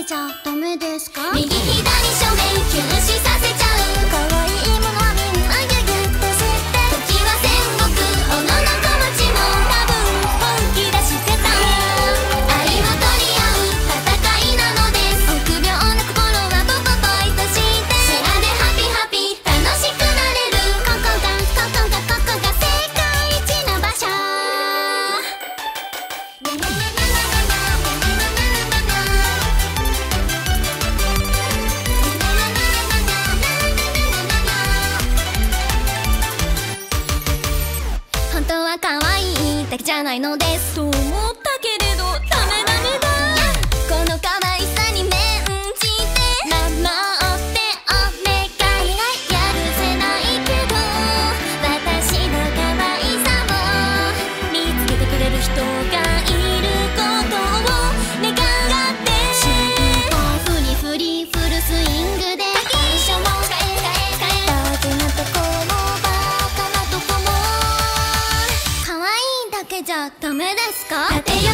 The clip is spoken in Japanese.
じゃダメですか？ 右左正面休止させちゃう。 可愛いものはみんなギュギュッと吸って、 時は戦国小野の小町も多分本気出してた。 愛を取り合う戦いなのです。 臆病な心はポポポイとして、 シェアでハピハピ楽しくなれる。 ここが世界一の場所。本当は可愛いだけじゃないのですと思ったけれどダメダメだ。 この可愛さに免じて守ってお願い。やるせないけど私の可愛さを見つけてくれる人がいることを願ってシュートフリフリフルスイングで最初も大事なとこもバカなとこも可愛いだけじゃダメですか？ 縦